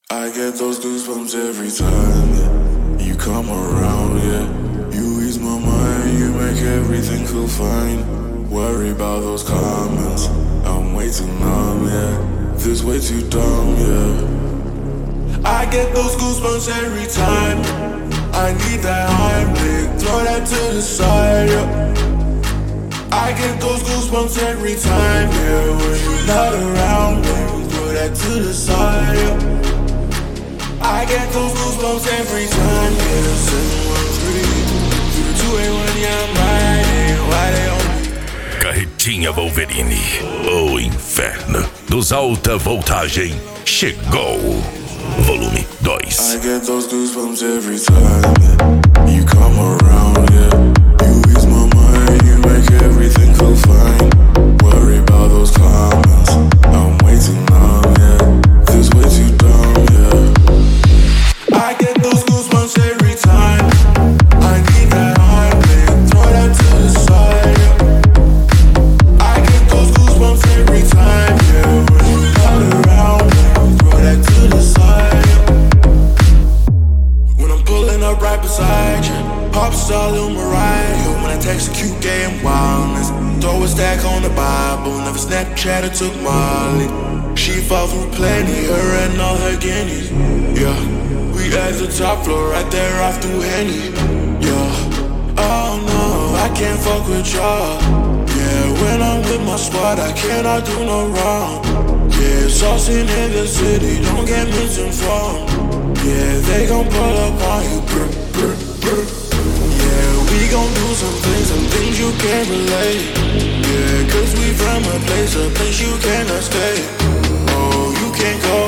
I get those goosebumps every time you come around, yeah. You ease my mind, you make everything feel fine. Worry about those comments, I'm way too numb, yeah. This way too dumb, yeah. I get those goosebumps every time. I need that Heimlich, throw that to the side, yeah. I get those goosebumps every time, yeah. When you're not around, baby, throw that to the side, yeah. I get those goosebumps every time, yeah. 713 through the 281, yeah, I'm riding. Why they on me? Carretinha Wolverine, o inferno dos alta voltagem chegou. Volume 2. I get those goosebumps every time, yeah. You come around, yeah. You ease my mind, you make everything feel fine. Worry about those comments, I'm way too numb, yeah. This way too dumb, yeah. I get those goosebumps every time. I need that Heimlich, throw that to the side, yeah. I get those goosebumps every time, yeah. When you're not around, throw that to the side, yeah. When I'm pulling up right beside you, pop star Lil Mariah. When I text a cute gay and wildness, throw a stack on the Bible. Never Snapchat or took Molly. She fought through plenty, her and all her guineas, yeah. We at the top floor, right there off through Henny, yeah. Oh no, I can't fuck with y'all, yeah. When I'm with my squad, I cannot do no wrong, yeah. Saucing in the city, don't get misinformed, yeah. They gon' pull up on you, brr, brr, brr. Yeah, we gon' do some things you can't relate, yeah. Cause we from a place you cannot stay, oh, you can't go.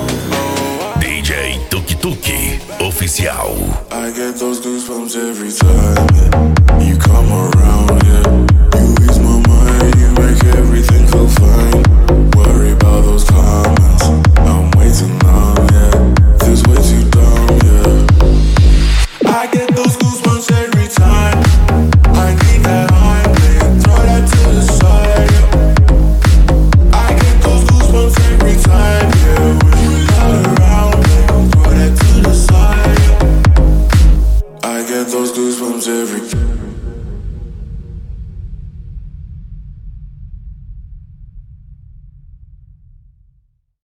DJ Tuki Tuki Oficial. I get those goosebumps every time, yeah. You come around,